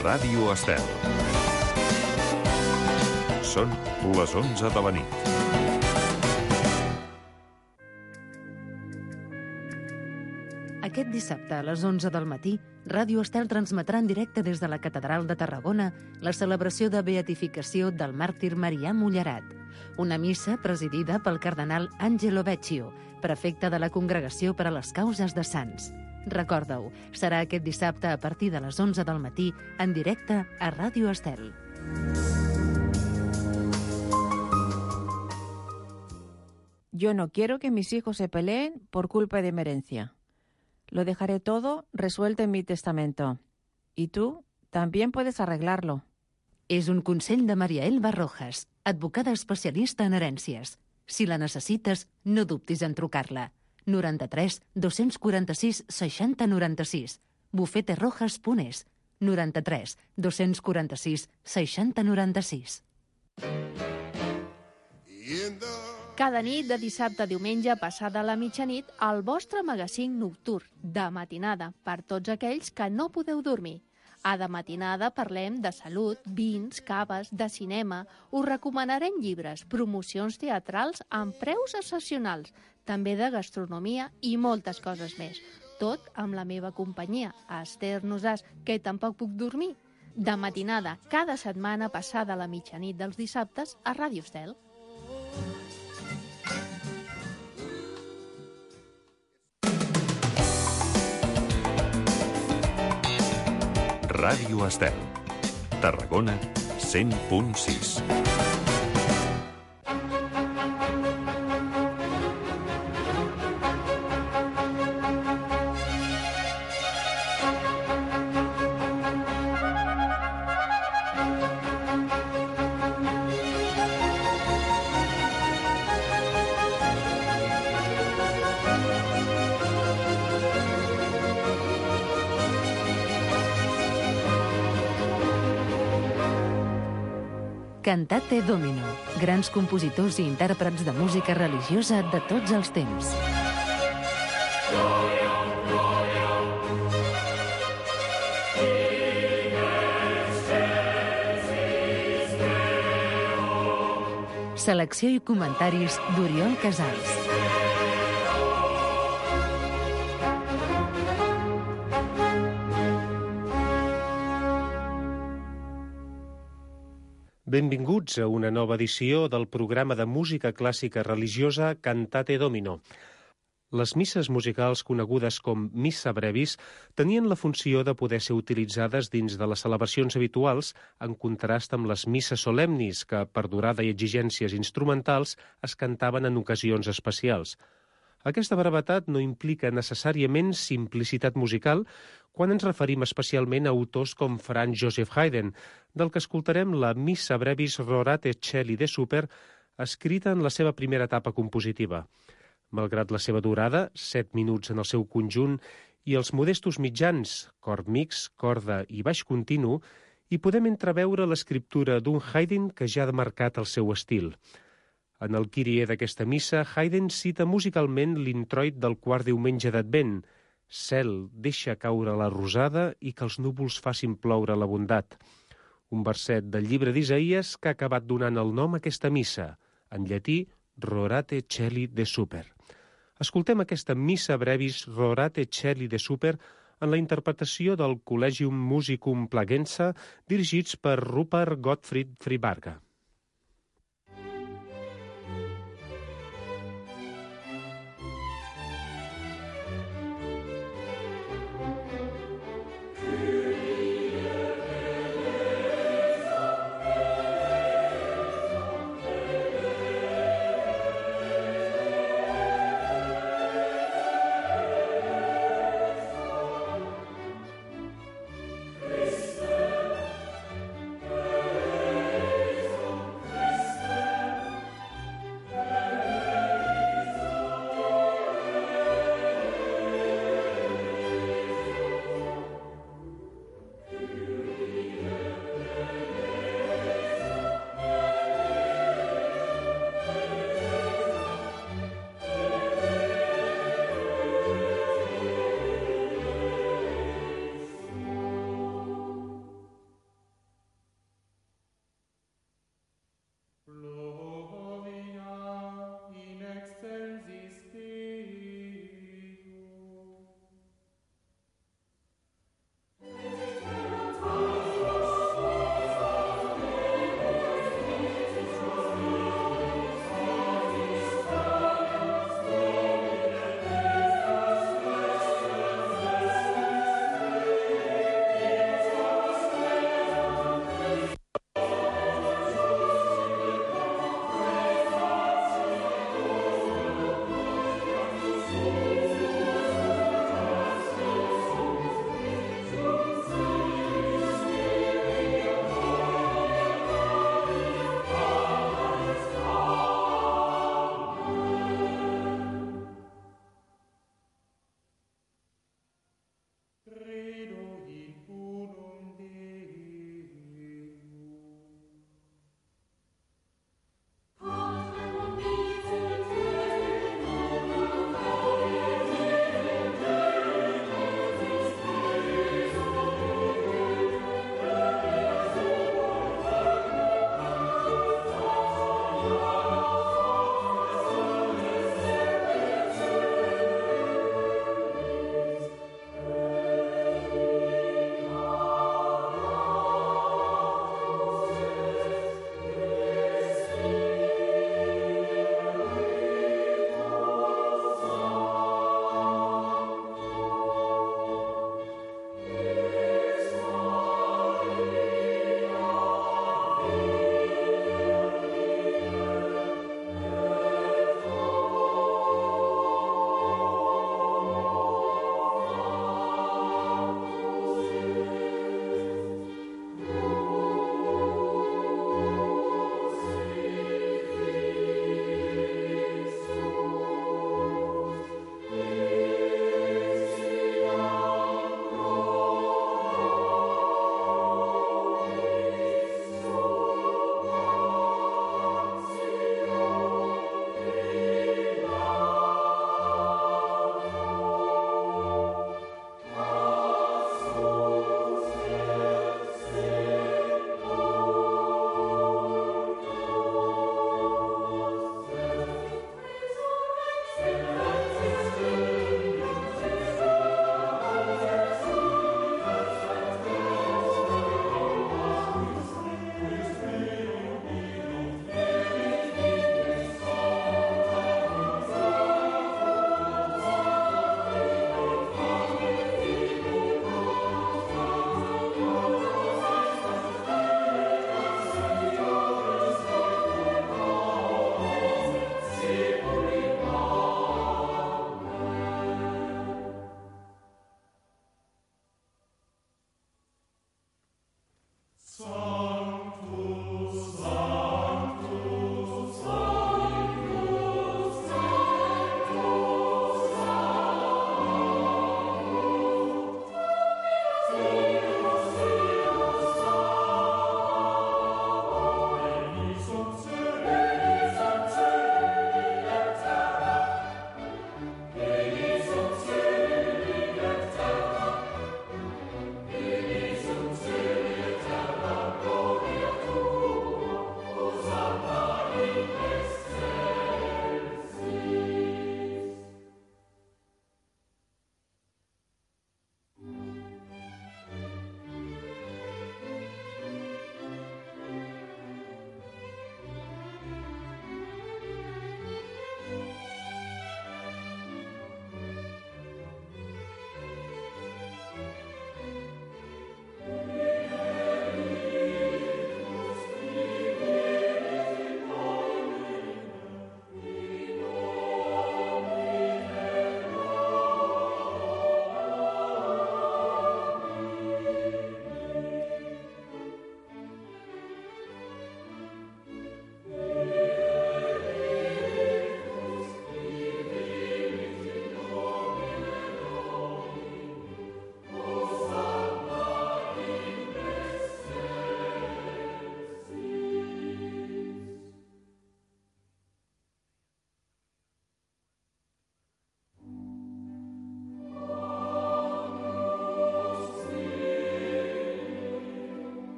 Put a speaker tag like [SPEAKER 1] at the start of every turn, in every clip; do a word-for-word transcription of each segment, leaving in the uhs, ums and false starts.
[SPEAKER 1] Ràdio Estel. Són les onze de la nit.
[SPEAKER 2] Aquest dissabte a les onze del matí, Ràdio Estel transmetrà en directe des de la Catedral de Tarragona la celebració de beatificació del màrtir Marià Mullerat, una missa presidida pel cardenal Angelo Beccio, prefecte de la Congregació per a les Causes de Sants. Recorda-ho, serà aquest dissabte a partir de les onze del matí en directe a Ràdio Estel.
[SPEAKER 3] Yo no quiero que mis hijos se peleen por culpa de mi herencia. Lo dejaré todo resuelto en mi testamento. Y tú también puedes arreglarlo.
[SPEAKER 2] És un consell de Maria Elba Rojas, advocada especialista en herències. Si la necessites, no dubtis en trucar-la. noranta-tres dos-cents quaranta-sis seixanta noranta-sis. bufete rojas punt es. noranta-tres dos-cents quaranta-sis seixanta noranta-sis.
[SPEAKER 4] Cada nit de dissabte a diumenge passada la mitjanit, el vostre magazín nocturn, de matinada, per tots aquells que no podeu dormir. A de matinada parlem de salut, vins, caves, de cinema, us recomanarem llibres, promocions teatrals amb preus excepcionals, també de gastronomia i moltes coses més. Tot amb la meva companyia, Esther Nosàs, que tampoc puc dormir. De matinada, cada setmana passada la mitjanit dels dissabtes a Ràdio Estel.
[SPEAKER 1] Ràdio Estel. Tarragona, cent punt sis.
[SPEAKER 2] Cantate Domino, grans compositors i intèrprets de música religiosa de tots els temps. Selecció i comentaris d'Oriol Casals.
[SPEAKER 5] Benvinguts a una nova edició del programa de música clàssica religiosa Cantate Domino. Les misses musicals conegudes com Missa Brevis tenien la funció de poder ser utilitzades dins de les celebracions habituals, en contrast amb les misses solemnis, que, per durada i exigències instrumentals, es cantaven en ocasions especials. Aquesta brevetat no implica necessàriament simplicitat musical quan ens referim especialment a autors com Franz Joseph Haydn, del que escoltarem la Missa Brevis Rorate Caeli de Super, escrita en la seva primera etapa compositiva. Malgrat la seva durada, set minuts en el seu conjunt, i els modestos mitjans, cor mix, corda i baix continu, hi podem entreveure l'escriptura d'un Haydn que ja ha marcat el seu estil. En el Kyrie d'aquesta missa, Haydn cita musicalment l'introit del quart diumenge d'Advent: «Cel, deixa caure la rosada i que els núvols facin ploure la bondat». Un verset del llibre d'Isaïes que ha acabat donant el nom a aquesta missa, en llatí Rorate Caeli de Super. Escoltem aquesta Missa Brevis Rorate Caeli de Super en la interpretació del Collegium Musicum Plagensa, dirigits per Rupert Gottfried Fribarga.
[SPEAKER 6] Amen.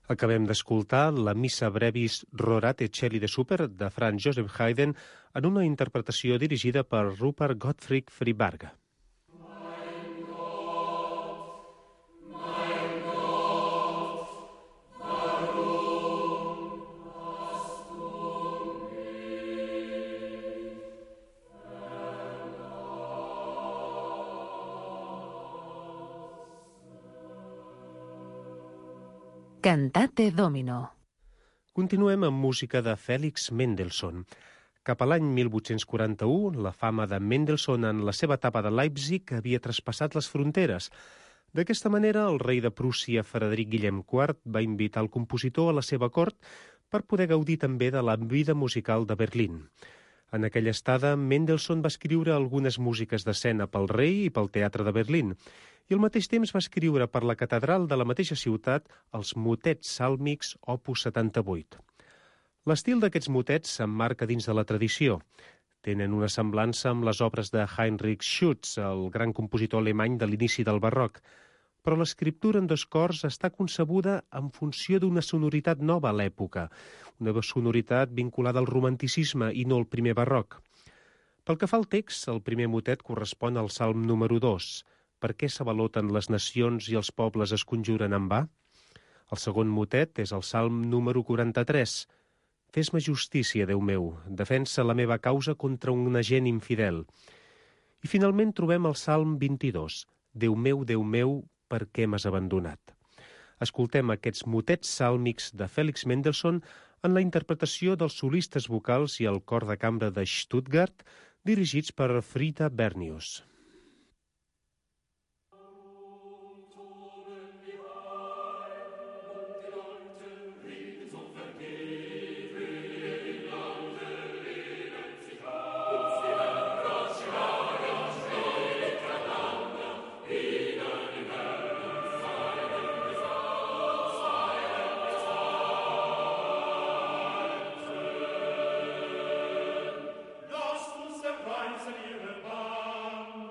[SPEAKER 5] Acabem d'escoltar la Missa Brevis Rorate Celi de Super de Franz Joseph Haydn en una interpretació dirigida per Rupert Gottfried Fribarga.
[SPEAKER 2] Cantate Domino.
[SPEAKER 5] Continuem amb música de Félix Mendelssohn. Cap a l'any mil vuit-cents quaranta-u, la fama de Mendelssohn en la seva etapa de Leipzig havia traspassat les fronteres. D'aquesta manera, el rei de Prússia, Frederic Guillem quart, va invitar el compositor a la seva cort per poder gaudir també de la vida musical de Berlín. En aquella estada, Mendelssohn va escriure algunes músiques d'escena pel rei i pel teatre de Berlín, i al mateix temps va escriure per la catedral de la mateixa ciutat els motets sàlmics opus setanta-vuit. L'estil d'aquests motets s'emmarca dins de la tradició. Tenen una semblança amb les obres de Heinrich Schütz, el gran compositor alemany de l'inici del barroc, però l'escriptura en dos cors està concebuda en funció d'una sonoritat nova a l'època, una sonoritat vinculada al romanticisme i no al primer barroc. Pel que fa al text, el primer motet correspon al salm número dos, Per què s'avaloten les nacions i els pobles es conjuren en va? El segon motet és el salm número quaranta-tres, Fes-me justícia, Déu meu, defensa la meva causa contra un agent infidel. I finalment trobem el salm vint-i-dos, Déu meu, Déu meu, per què m'has abandonat? Escoltem aquests motets sàlmics de Félix Mendelssohn en la interpretació dels solistes vocals i el cor de cambra de Stuttgart, dirigits per Frida Bernius.
[SPEAKER 6] Lasst uns der Weise ihre Bahn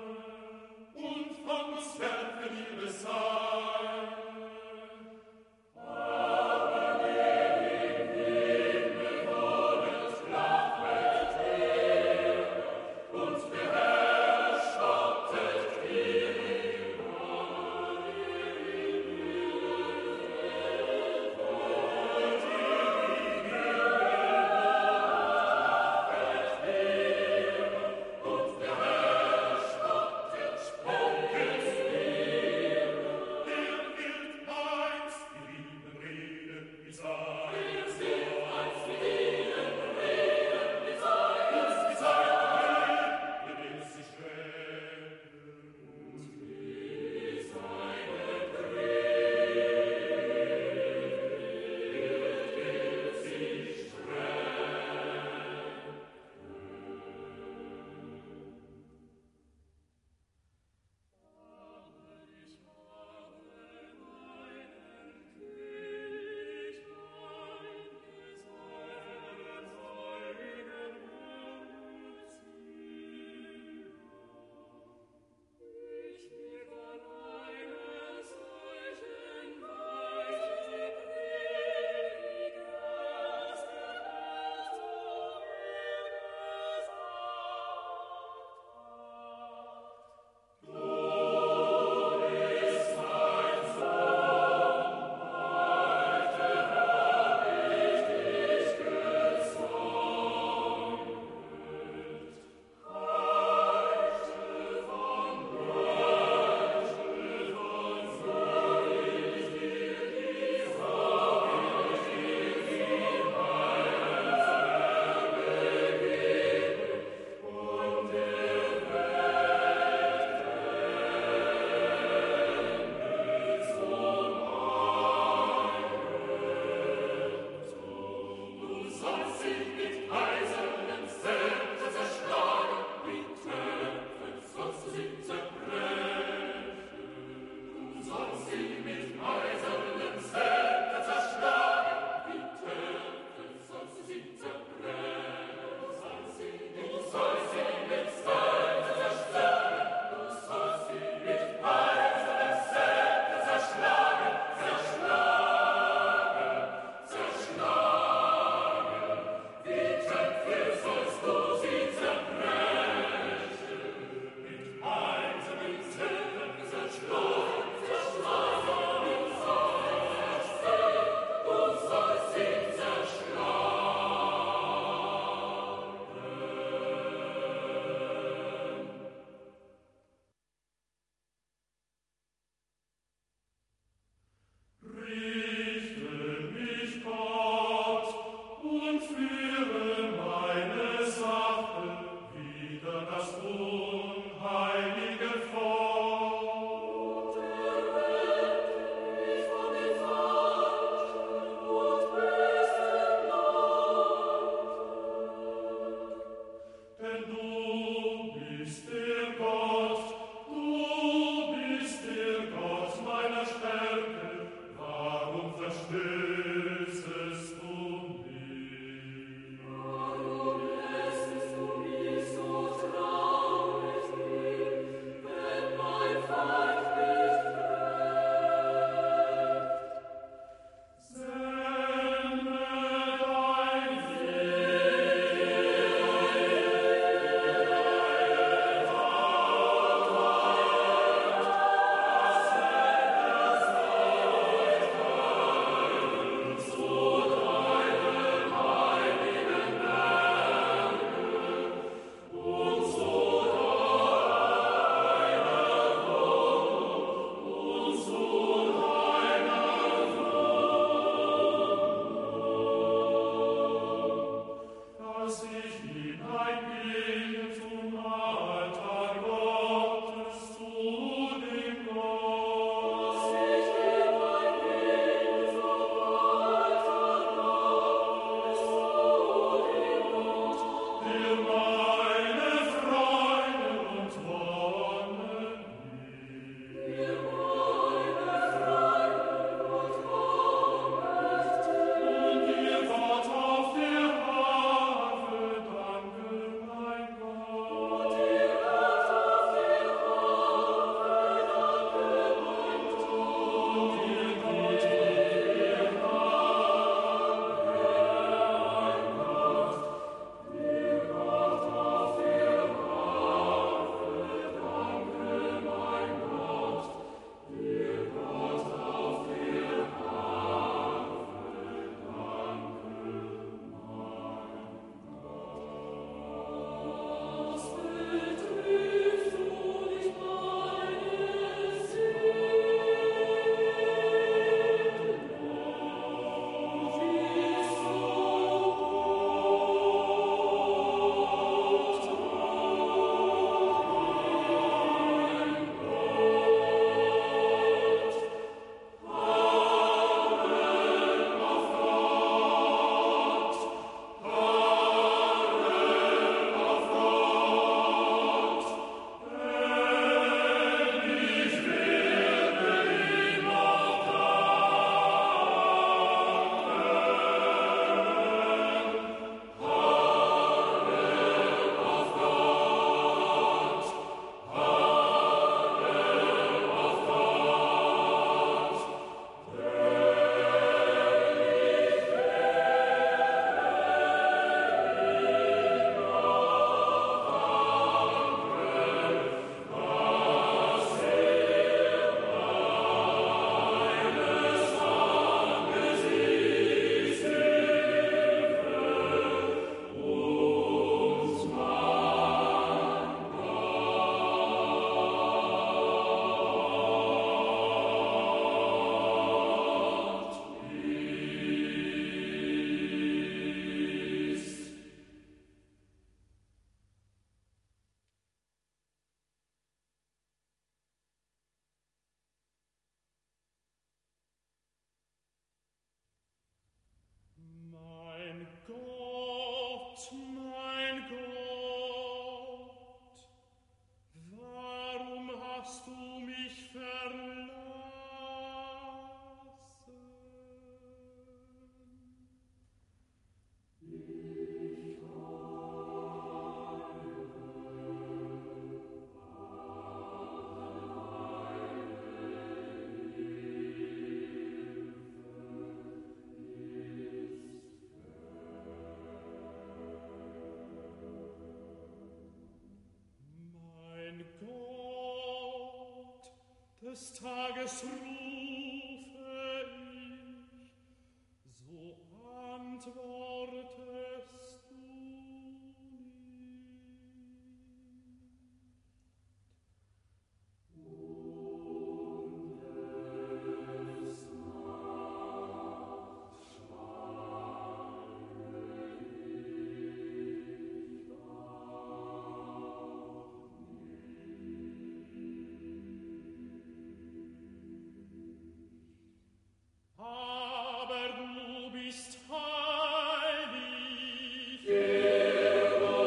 [SPEAKER 6] des Tages rufe ich, so antwortest du nicht. Und des Nachts schweige ich auch nicht. Aber du bist heilig, der du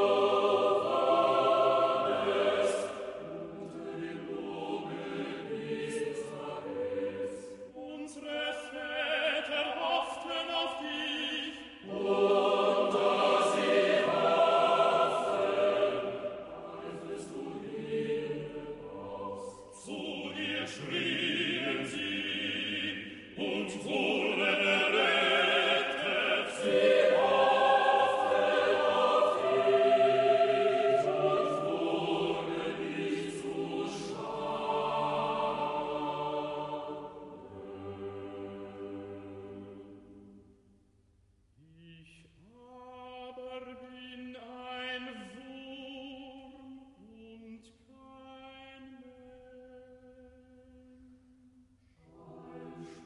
[SPEAKER 6] wartest unter dem Lobe Israels. Unsere Väter hofften auf dich, und da sie hofften, als du Hilfe brauchst. Zu dir schrien sie, und wurden errettet. Sie hofften auf dich und wurden nicht zu Schanden. Ich aber bin ein Wurm und kein Mensch.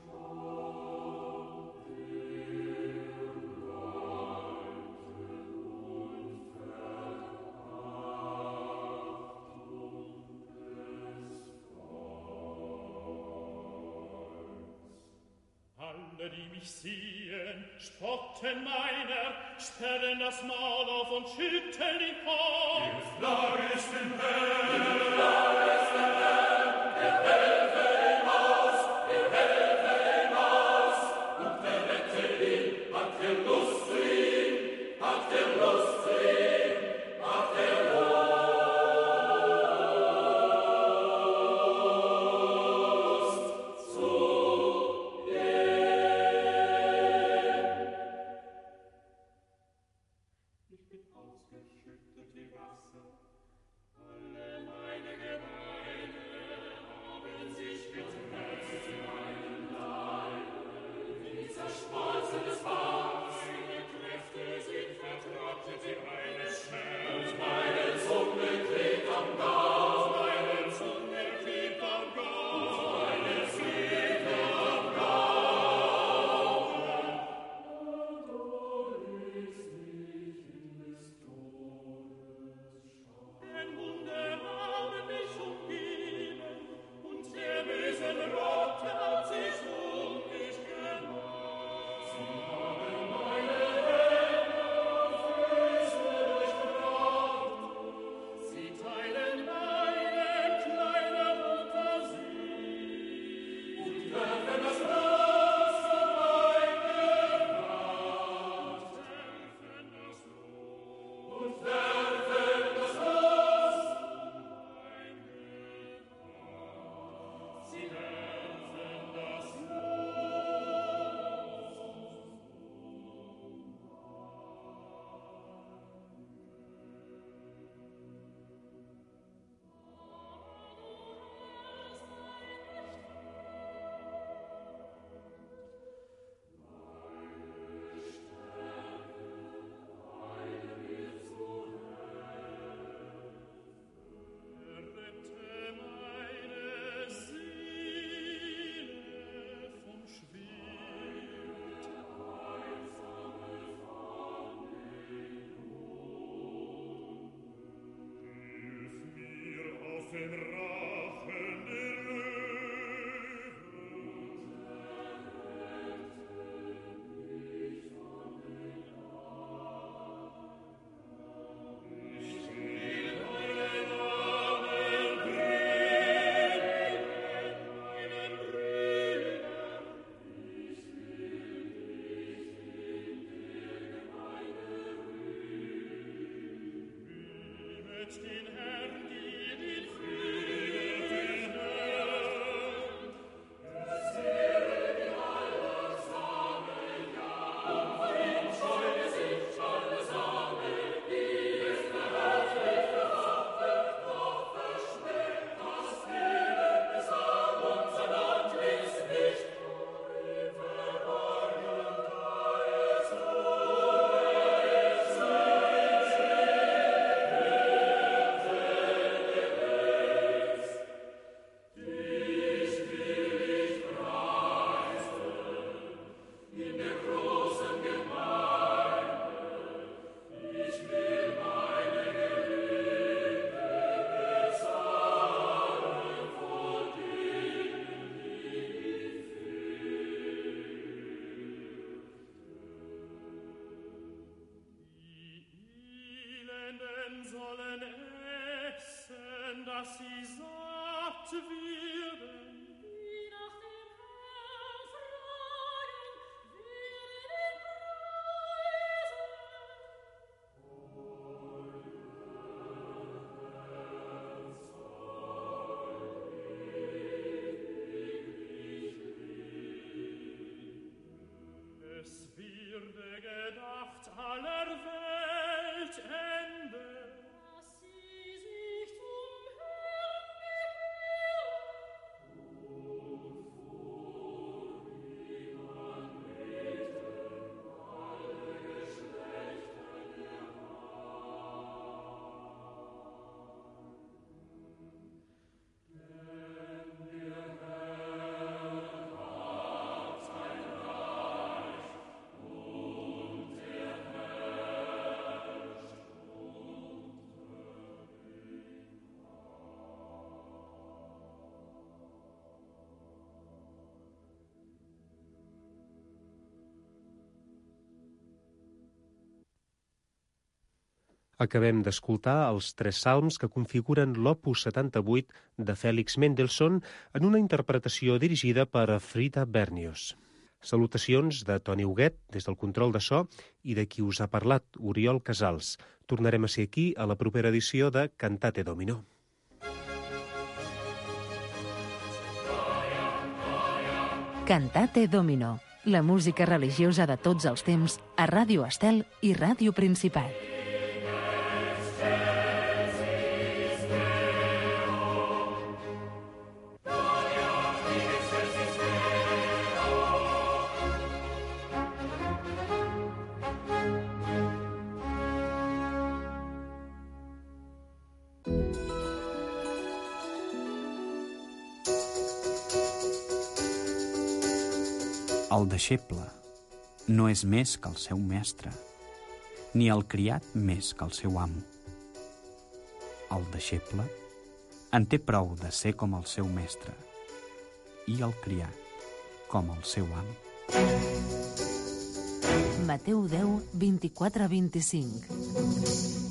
[SPEAKER 6] Alle, die mich sehen, spotten meiner, sperren das Maul auf und schütteln den Kopf. Die Flagge ist im Herr, die Flagge ist im Herr, der Helfer dass sie satt werden. Die nach dem Herrn fragen, werden preisen. Es wird gedacht aller Welt Ende, dass sie sich zum Herrn
[SPEAKER 5] Acabem d'escoltar els tres salms que configuren l'opus setanta-vuit de Félix Mendelssohn en una interpretació dirigida per Frida Bernius. Salutacions de Toni Huguet des del control de so i de qui us ha parlat, Oriol Casals. Tornarem a ser aquí a la propera edició de Cantate Domino.
[SPEAKER 2] Cantate Domino, la música religiosa de tots els temps a Ràdio Estel i Ràdio Principat.
[SPEAKER 7] El deixeble no és més que el seu mestre, ni el criat més que el seu amo. El deixeble en té prou de ser com el seu mestre i el criat com el seu amo.
[SPEAKER 2] Mateu deu, vint-i-quatre a vint-i-cinc.